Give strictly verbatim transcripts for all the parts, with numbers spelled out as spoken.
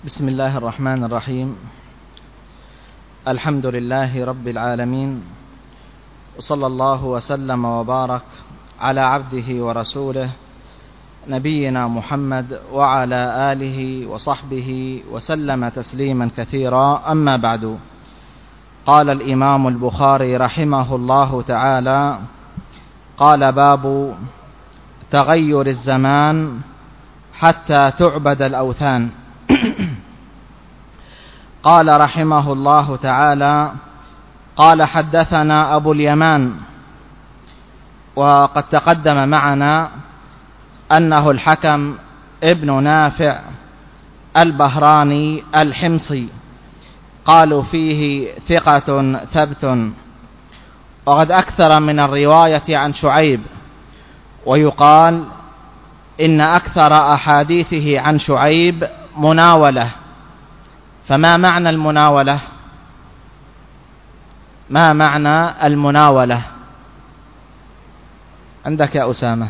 بسم الله الرحمن الرحيم. الحمد لله رب العالمين، وصلى الله وسلم وبارك على عبده ورسوله نبينا محمد وعلى آله وصحبه وسلم تسليما كثيرا. أما بعد، قال الإمام البخاري رحمه الله تعالى: قال: باب تغير الزمان حتى تعبد الأوثان. قال رحمه الله تعالى: قال: حدثنا أبو اليمان. وقد تقدم معنا أنه الحكم ابن نافع البهراني الحمصي، قالوا فيه ثقة ثبت، وقد أكثر من الرواية عن شعيب، ويقال إن أكثر أحاديثه عن شعيب مناولة. فما معنى المناولة؟ ما معنى المناولة عندك يا أسامة؟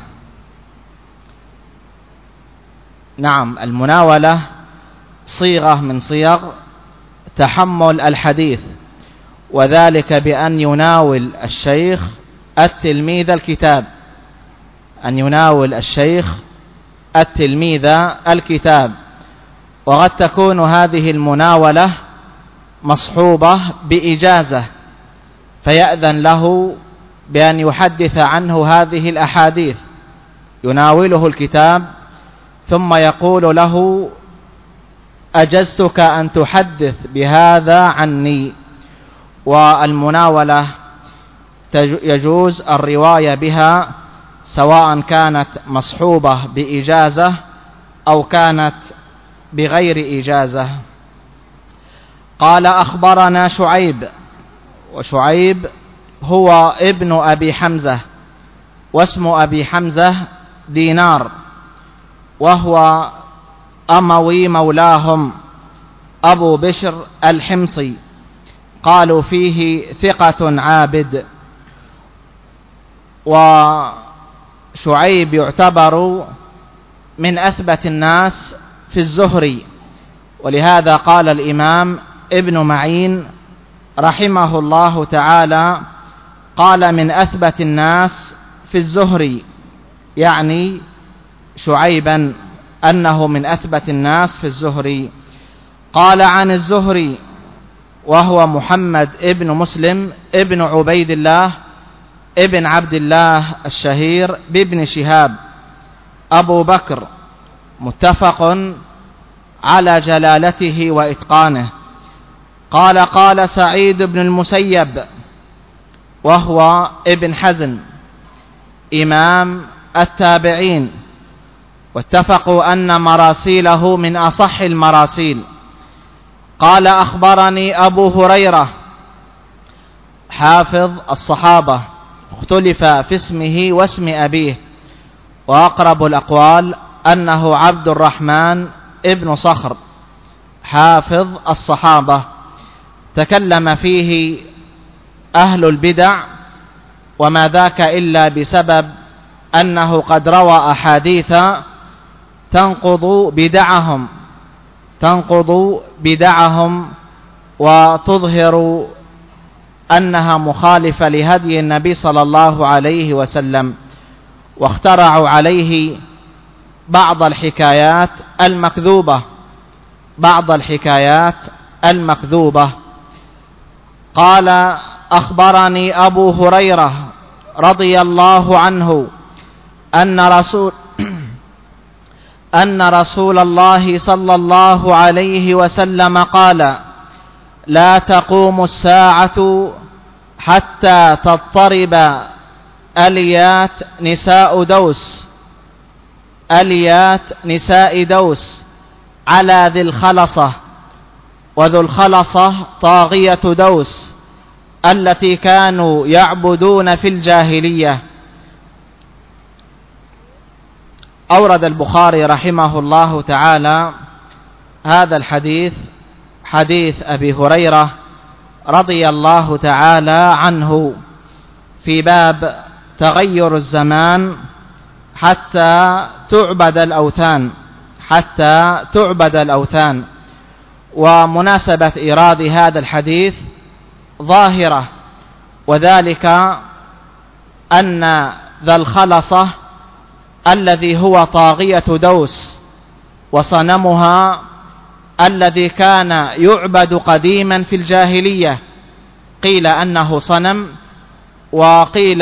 نعم، المناولة صيغة من صيغ تحمل الحديث، وذلك بأن يناول الشيخ التلميذ الكتاب، أن يناول الشيخ التلميذ الكتاب. وقد تكون هذه المناولة مصحوبة بإجازة، فيأذن له بأن يحدث عنه هذه الأحاديث، يناوله الكتاب ثم يقول له: أجزتك أن تحدث بهذا عني. والمناولة يجوز الرواية بها سواء كانت مصحوبة بإجازة أو كانت بغير إجازة. قال: أخبرنا شعيب، وشعيب هو ابن أبي حمزة، واسم أبي حمزة دينار، وهو أموي مولاهم أبو بشر الحمصي، قالوا فيه ثقة عابد. وشعيب يعتبر من أثبت الناس في الزهري، ولهذا قال الإمام ابن معين رحمه الله تعالى: قال من أثبت الناس في الزهري، يعني شعيبا أنه من أثبت الناس في الزهري. قال عن الزهري، وهو محمد ابن مسلم ابن عبيد الله ابن عبد الله الشهير بابن شهاب أبو بكر، متفق على جلالته وإتقانه. قال: قال سعيد بن المسيب، وهو ابن حزم إمام التابعين، واتفقوا أن مراسيله من أصح المراسيل. قال: أخبرني أبو هريرة، حافظ الصحابة، اختلف في اسمه واسم أبيه، وأقرب الأقوال أنه عبد الرحمن ابن صخر، حافظ الصحابة، تكلم فيه أهل البدع، وما ذاك إلا بسبب أنه قد روى أحاديث تنقض بدعهم تنقض بدعهم وتظهر أنها مخالفة لهدي النبي صلى الله عليه وسلم، واخترعوا عليه بعض الحكايات المكذوبة بعض الحكايات المكذوبة. قال: أخبرني أبو هريرة رضي الله عنه أن رسول أن رسول الله صلى الله عليه وسلم قال: لا تقوم الساعة حتى تضطرب أليات نساء دوس أليات نساء دوس على ذي الخلصة، وذو الخلصة طاغية دوس التي كانوا يعبدون في الجاهلية. أورد البخاري رحمه الله تعالى هذا الحديث، حديث أبي هريرة رضي الله تعالى عنه، في باب تغير الزمان حتى تعبد الأوثان حتى تعبد الأوثان ومناسبة إيراد هذا الحديث ظاهرة، وذلك أن ذا الخلصة الذي هو طاغية دوس وصنمها الذي كان يعبد قديما في الجاهلية، قيل أنه صنم وقيل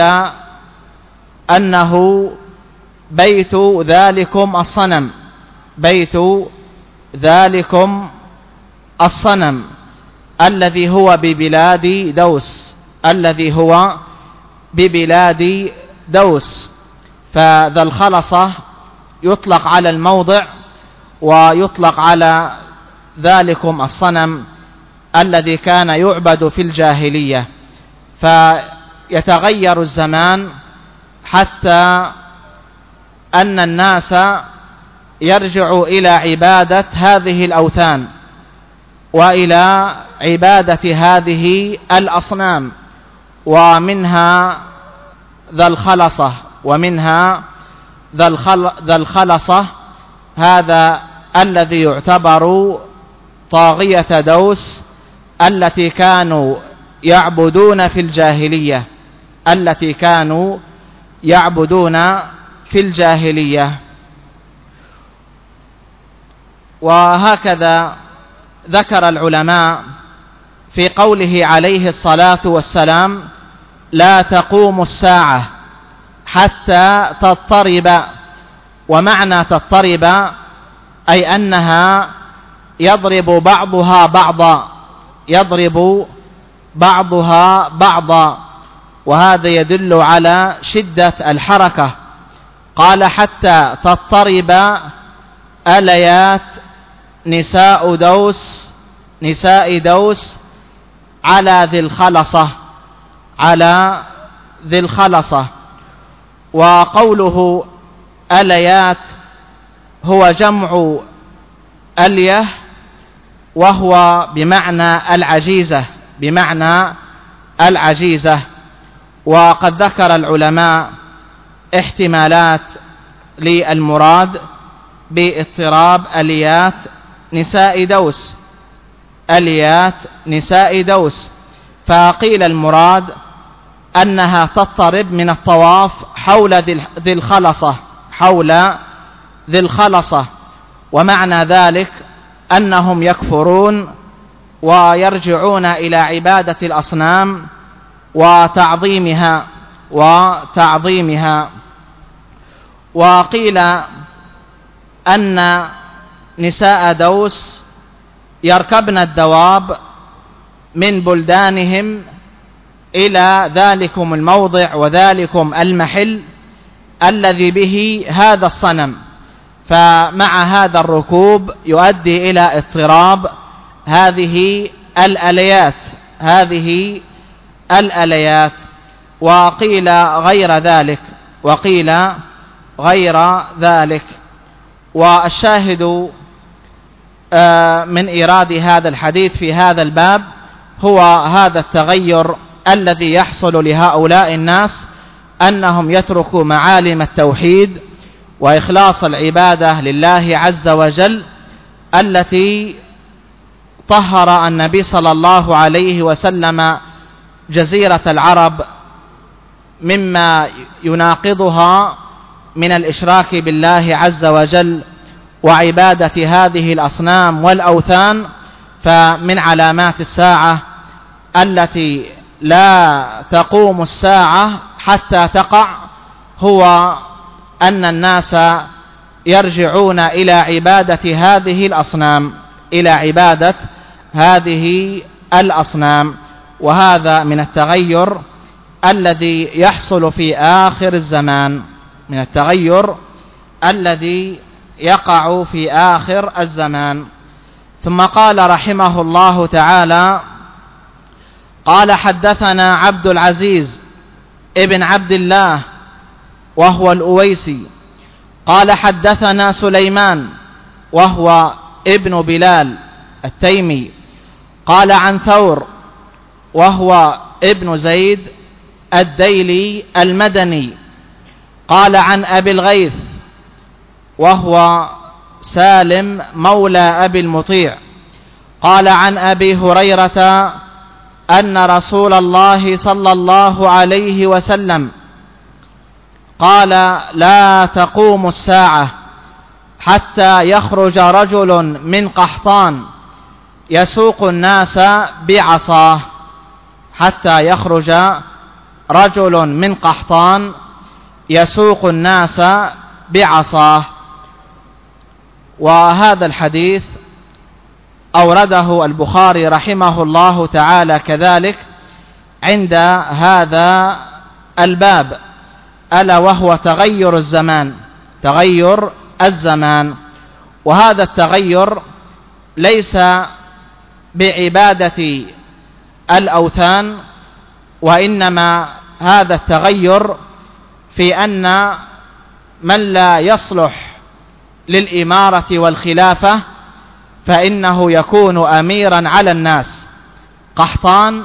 أنه بيت ذلكم الصنم، بيت ذلكم الصنم الذي هو ببلاد دوس، الذي هو ببلاد دوس. فذا الخلصة يطلق على الموضع ويطلق على ذلكم الصنم الذي كان يعبد في الجاهلية. فيتغير الزمان حتى أن الناس يرجعوا إلى عبادة هذه الأوثان وإلى عبادة هذه الأصنام، ومنها ذا الخلصة ومنها ذا الخلصة هذا الذي يعتبر طاغية دوس التي كانوا يعبدون في الجاهلية، التي كانوا يعبدون في الجاهلية. وهكذا ذكر العلماء في قوله عليه الصلاة والسلام: لا تقوم الساعة حتى تضطرب. ومعنى تضطرب أي أنها يضرب بعضها بعضا، يضرب بعضها بعضا، وهذا يدل على شدة الحركة. قال: حتى تضطرب أليات نساء دوس نساء دوس على ذي الخلصة على ذي الخلصة. وقوله أليات هو جمع ألية، وهو بمعنى العجيزة بمعنى العجيزة. وقد ذكر العلماء احتمالات للمراد باضطراب أليات نساء دوس أليات نساء دوس فقيل المراد أنها تضطرب من الطواف حول ذي الخلصة حول ذي الخلصة ومعنى ذلك أنهم يكفرون ويرجعون إلى عبادة الأصنام وتعظيمها وتعظيمها. وقيل أن نساء دوس يركبن الدواب من بلدانهم إلى ذلكم الموضع وذلكم المحل الذي به هذا الصنم، فمع هذا الركوب يؤدي إلى اضطراب هذه الأليات هذه الأليات وقيل غير ذلك وقيل غير ذلك. والشاهد من إيراد هذا الحديث في هذا الباب هو هذا التغير الذي يحصل لهؤلاء الناس، أنهم يتركوا معالم التوحيد وإخلاص العبادة لله عز وجل التي طهر النبي صلى الله عليه وسلم جزيرة العرب مما يناقضها من الإشراك بالله عز وجل وعبادة هذه الأصنام والأوثان. فمن علامات الساعة التي لا تقوم الساعة حتى تقع هو أن الناس يرجعون إلى عبادة هذه الأصنام إلى عبادة هذه الأصنام وهذا من التغير الذي يحصل في آخر الزمان من التغير الذي يقع في آخر الزمان. ثم قال رحمه الله تعالى: قال حدثنا عبد العزيز ابن عبد الله وهو الأويسي قال حدثنا سليمان وهو ابن بلال التيمي قال عن ثور وهو ابن زيد الديلي المدني قال عن أبي الغيث وهو سالم مولى أبي المطيع قال عن أبي هريرة أن رسول الله صلى الله عليه وسلم قال: لا تقوم الساعة حتى يخرج رجل من قحطان يسوق الناس بعصاه، حتى يخرج رجل من قحطان يسوق الناس بعصاه. وهذا الحديث أورده البخاري رحمه الله تعالى كذلك عند هذا الباب، ألا وهو تغير الزمان، تغير الزمان. وهذا التغير ليس بعبادة الأوثان، وإنما هذا التغير في أن من لا يصلح للإمارة والخلافة فإنه يكون أميرا على الناس. قحطان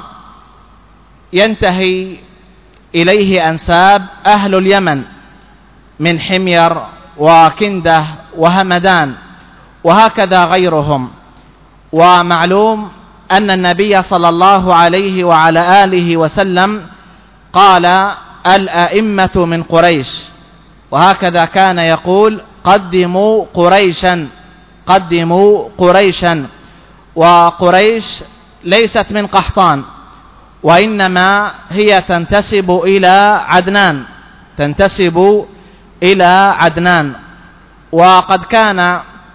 ينتهي إليه أنساب أهل اليمن من حمير وكنده وهمدان، وهكذا غيرهم. ومعلوم أن النبي صلى الله عليه وعلى آله وسلم قال: الأئمة من قريش، وهكذا كان يقول: قدموا قريشا، قدموا قريشا. وقريش ليست من قحطان، وإنما هي تنتسب إلى عدنان، تنتسب إلى عدنان. وقد كان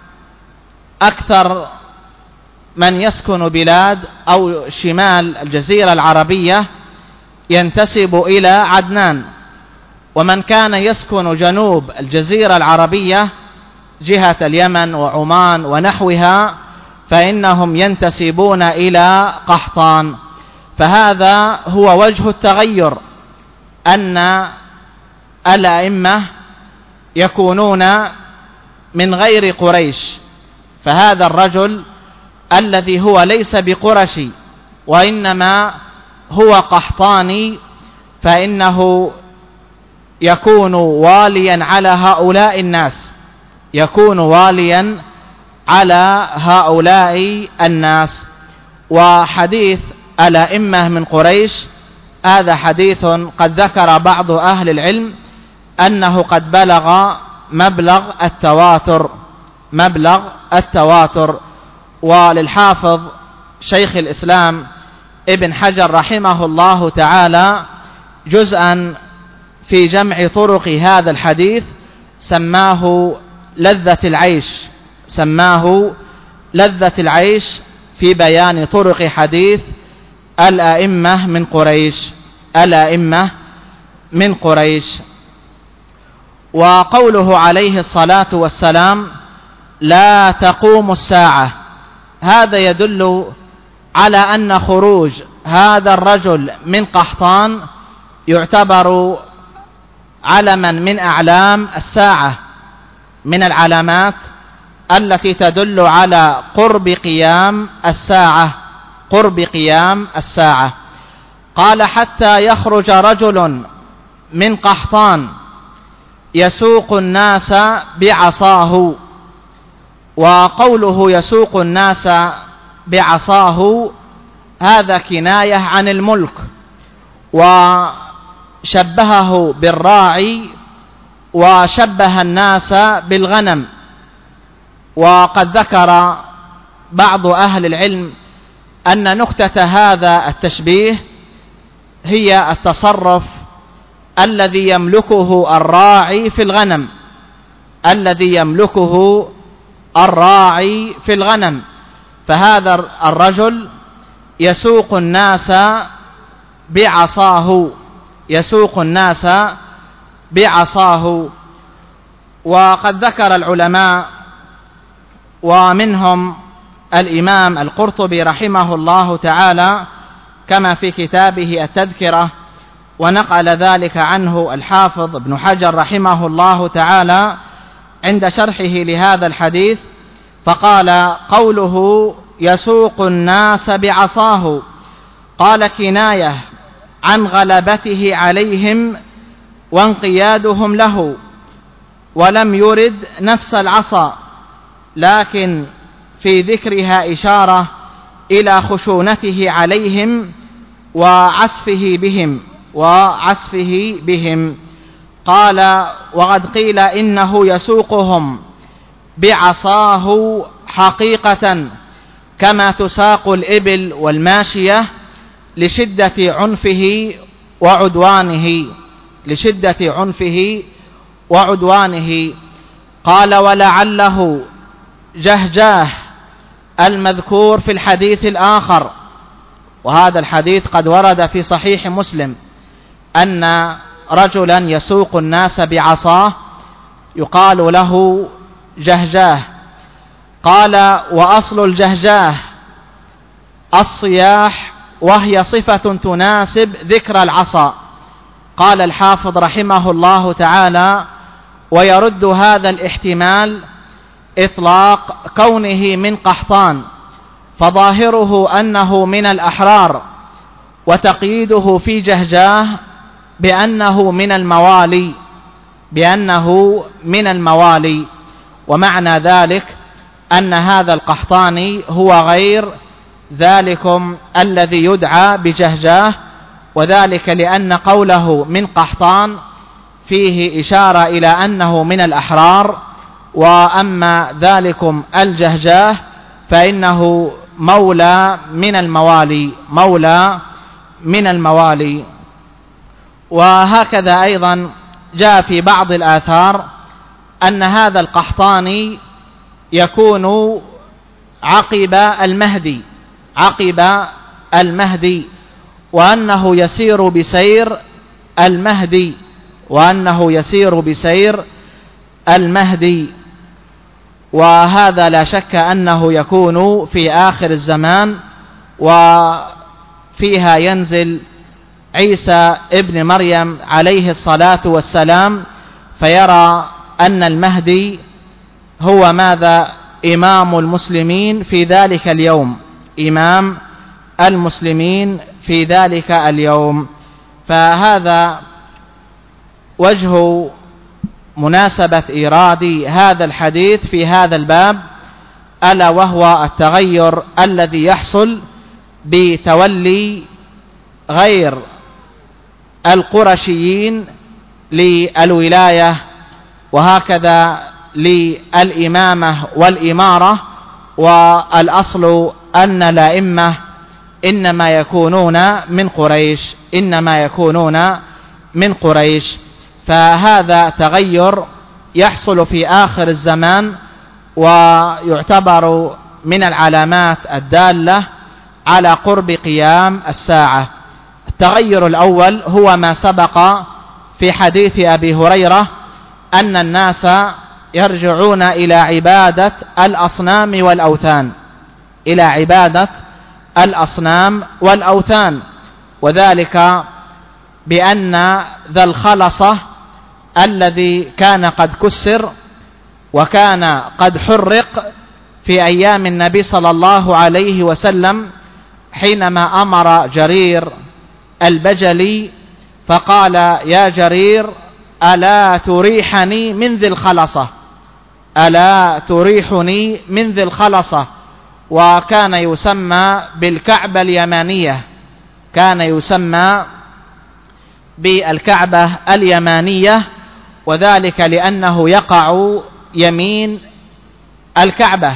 أكثر من يسكن بلاد أو شمال الجزيرة العربية ينتسب إلى عدنان، ومن كان يسكن جنوب الجزيرة العربية جهة اليمن وعمان ونحوها فإنهم ينتسبون إلى قحطان. فهذا هو وجه التغير، أن الأئمة يكونون من غير قريش. فهذا الرجل الذي هو ليس بقرشي وإنما هو قحطاني فإنه يكون واليا على هؤلاء الناس، يكون واليا على هؤلاء الناس. وحديث الأئمة من قريش هذا حديث قد ذكر بعض أهل العلم أنه قد بلغ مبلغ التواتر، مبلغ التواتر. وللحافظ شيخ الإسلام ابن حجر رحمه الله تعالى جزءا في جمع طرق هذا الحديث سماه لذة العيش، سماه لذة العيش في بيان طرق حديث الأئمة من قريش، الأئمة من قريش. وقوله عليه الصلاة والسلام: لا تقوم الساعة، هذا يدل على أن خروج هذا الرجل من قحطان يعتبر علما من أعلام الساعة، من العلامات التي تدل على قرب قيام الساعة، قرب قيام الساعة. قال: حتى يخرج رجل من قحطان يسوق الناس بعصاه. وقوله يسوق الناس بعصاه هذا كناية عن الملك، وشبهه بالراعي وشبه الناس بالغنم. وقد ذكر بعض أهل العلم أن نكتة هذا التشبيه هي التصرف الذي يملكه الراعي في الغنم، الذي يملكه الراعي في الغنم. فهذا الرجل يسوق الناس بعصاه، يسوق الناس بعصاه. وقد ذكر العلماء ومنهم الإمام القرطبي رحمه الله تعالى كما في كتابه التذكرة، ونقل ذلك عنه الحافظ ابن حجر رحمه الله تعالى عند شرحه لهذا الحديث، فقال: قوله يسوق الناس بعصاه قال كناية عن غلبته عليهم وانقيادهم له، ولم يرد نفس العصا، لكن في ذكرها إشارة إلى خشونته عليهم وعسفه بهم وعسفه بهم. قال: وقد قيل إنه يسوقهم بعصاه حقيقة كما تساق الإبل والماشية لشدة عنفه وعدوانه لشدة عنفه وعدوانه. قال: ولعله جهجاه المذكور في الحديث الآخر، وهذا الحديث قد ورد في صحيح مسلم، أن رجلا يسوق الناس بعصاه يقال له جهجاه. قال: وأصل الجهجاه الصياح، وهي صفة تناسب ذكر العصا. قال الحافظ رحمه الله تعالى: ويرد هذا الاحتمال إطلاق كونه من قحطان، فظاهره أنه من الأحرار، وتقييده في جهجاه بأنه من الموالي بأنه من الموالي ومعنى ذلك أن هذا القحطاني هو غير ذلكم الذي يدعى بجهجاه، وذلك لأن قوله من قحطان فيه إشارة إلى أنه من الأحرار، وأما ذلكم الجهجاه فإنه مولى من الموالي مولى من الموالي. وهكذا أيضا جاء في بعض الآثار أن هذا القحطاني يكون عقب المهدي عقب المهدي وأنه يسير بسير المهدي وأنه يسير بسير المهدي وهذا لا شك أنه يكون في آخر الزمان، وفيها ينزل عيسى ابن مريم عليه الصلاة والسلام، فيرى أن المهدي هو ماذا؟ إمام المسلمين في ذلك اليوم إمام المسلمين في ذلك اليوم. فهذا وجه مناسبة إيراد هذا الحديث في هذا الباب، ألا وهو التغير الذي يحصل بتولي غير القرشيين للولاية، وهكذا للإمامة والإمارة. والأصل أن الأئمة إنما يكونون من قريش إنما يكونون من قريش فهذا تغير يحصل في آخر الزمان، ويعتبر من العلامات الدالة على قرب قيام الساعة. التغير الأول هو ما سبق في حديث أبي هريرة أن الناس يرجعون إلى عبادة الأصنام والأوثان إلى عبادة الأصنام والأوثان وذلك بأن ذا الخلصة الذي كان قد كسر وكان قد حرق في أيام النبي صلى الله عليه وسلم حينما أمر جرير البجلي فقال: يا جرير ألا تريحني من ذي الخلصة ألا تريحني من ذي الخلصة وكان يسمى بالكعبة اليمانية كان يسمى بالكعبة اليمانية وذلك لأنه يقع يمين الكعبة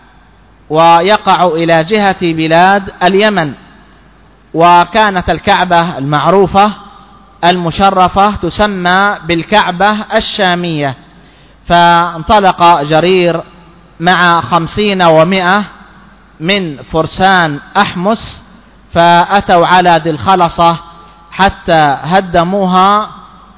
ويقع إلى جهة بلاد اليمن، وكانت الكعبة المعروفة المشرفة تسمى بالكعبة الشامية. فانطلق جرير مع خمسين ومئة من فرسان أحمس فأتوا على ذي الخلصة حتى هدموها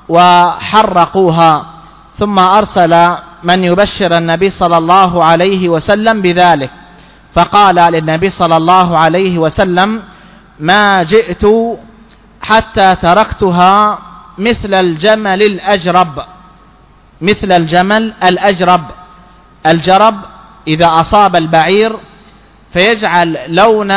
وحرقوها، ثم أرسل من يبشر النبي صلى الله عليه وسلم بذلك، فقال للنبي صلى الله عليه وسلم: ما جئت حتى تركتها مثل الجمل الأجرب مثل الجمل الأجرب الجرب إذا أصاب البعير فيجعل لون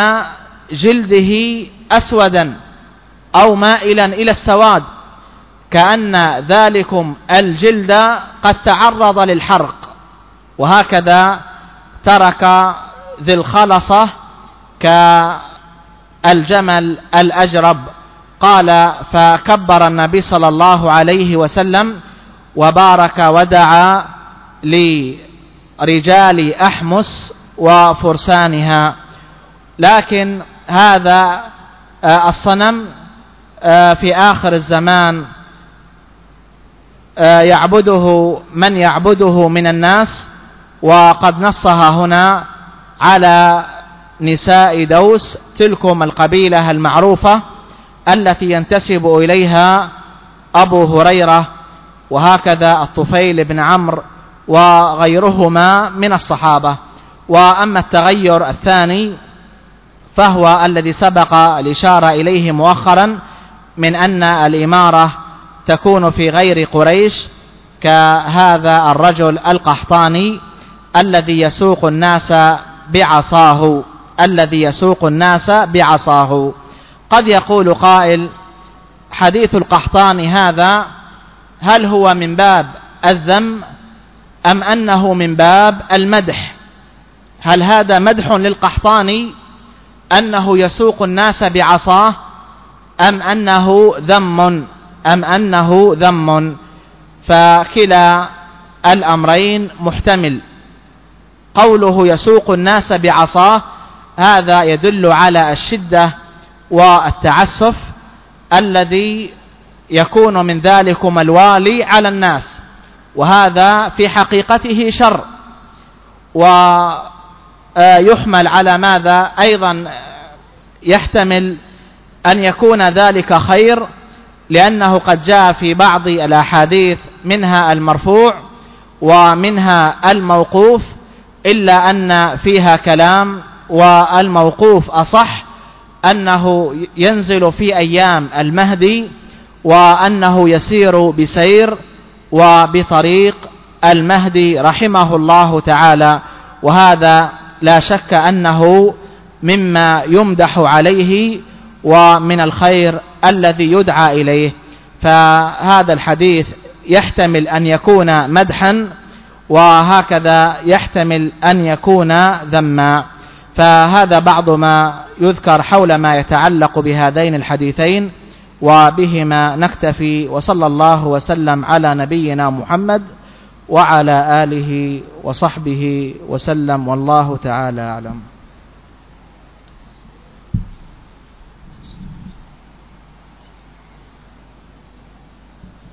جلده أسودا أو مائلا إلى السواد، كأن ذلكم الجلد قد تعرض للحرق. وهكذا ترك ذي الخلصة كالجمل الأجرب. قال: فكبر النبي صلى الله عليه وسلم وبارك ودعا لرجال أحمس وفرسانها. لكن هذا الصنم في آخر الزمان يعبده من يعبده من الناس، وقد نصها هنا على نساء دوس، تلكم القبيلة المعروفة التي ينتسب إليها أبو هريرة، وهكذا الطفيل بن عمرو وغيرهما من الصحابة. وأما التغير الثاني فهو الذي سبق الإشارة إليه مؤخرا، من أن الإمارة تكون في غير قريش، كهذا الرجل القحطاني الذي يسوق الناس بعصاه الذي يسوق الناس بعصاه. قد يقول قائل: حديث القحطاني هذا هل هو من باب الذم أم أنه من باب المدح؟ هل هذا مدح للقحطاني أنه يسوق الناس بعصاه، أم أنه ذم أم أنه ذم؟ فكلا الأمرين محتمل. قوله يسوق الناس بعصاه هذا يدل على الشدة والتعسف الذي يكون من ذلكم الوالي على الناس، وهذا في حقيقته شر. ويحمل على ماذا أيضا؟ يحتمل أن يكون ذلك خير، لأنه قد جاء في بعض الأحاديث منها المرفوع ومنها الموقوف، إلا أن فيها كلام، والموقوف أصح، أنه ينزل في أيام المهدي، وأنه يسير بسير وبطريق المهدي رحمه الله تعالى، وهذا لا شك أنه مما يمدح عليه ومن الخير الذي يدعى إليه. فهذا الحديث يحتمل أن يكون مدحا، وهكذا يحتمل أن يكون ذما. فهذا بعض ما يذكر حول ما يتعلق بهذين الحديثين، وبهما نكتفي. وصلى الله وسلم على نبينا محمد وعلى آله وصحبه وسلم، والله تعالى أعلم.